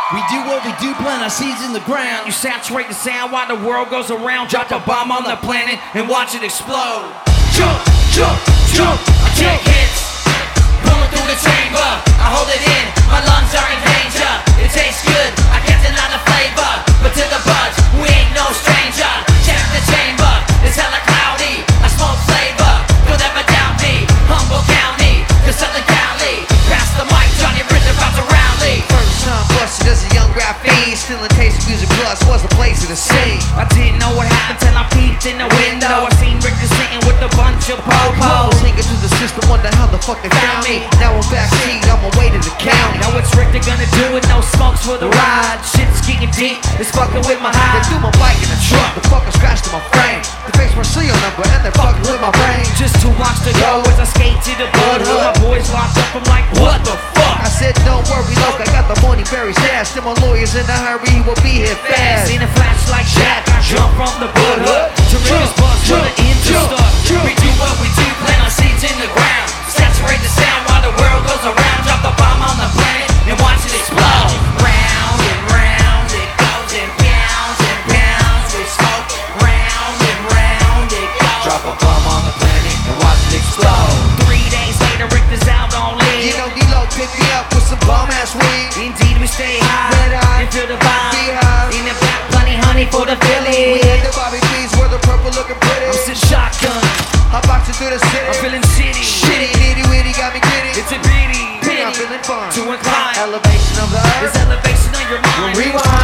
We do what we do, plant our seeds in the ground. You saturate the sound while the world goes around. Drop a bomb on the planet and watch it explode. Jump, jump, jump, I take hits. Pulling through the chamber, I hold it in. My lungs are in danger. It tastes good, I can't deny the flavor. But to the buds, we ain't no stranger. Check the chamber, it's hella cloudy. I smoke flavor, you'll never doubt me. Humble County, the Southern Cali. Pass the mic, Johnny Ritter about to rally. First time busted as a young graffiti, still in taste of music plus was the place of the scene. I didn't know what happened till I peeped in the window. I seen Richter sitting with a bunch of po-pos. Singing through the system, wonder how the fuck they found me. Now I'm backseat, on my way to the county. Now what's Richter gonna do with no smokes for the ride? Shit's getting deep, it's fucking with my They high. threw my bike in the truck, the fucker scratched to my frame. They faced my serial number and they fucking with my brain. Just 2 blocks to go as I skate to the Bud Hood. My boys locked up, I'm like, what the fuck? I said don't worry, look, I got the money very fast. And my lawyer's in a hurry, he will be here fast. Seen a flash like Shaq, I jump from the Bud Hood to Ritter's bus from the end to start. We do what we do, plant our seeds in the ground. Saturate the sound while the world goes around. Drop the bomb on the planet and watch it explode. Round and round it goes and pounds with smoke. Round and round it goes. Drop a bomb on the planet and watch it explode. 3 days later, Richter's out on leave. You know D-Lo picked me up with some bomb ass weed. Indeed, we stay high Red eye, and feel the vibe. be high. In the back, plenty honey for the We Phillies. hit the Bobby B's where the purple looking pretty. I'm sitting shotgun, I'm boxing through the city. I'm feeling shitty. Shitty, nitty witty, got me giddy. It's a bitty, I'm feeling fun. to incline. Elevation of the It's earth. elevation of your mind. Rewind.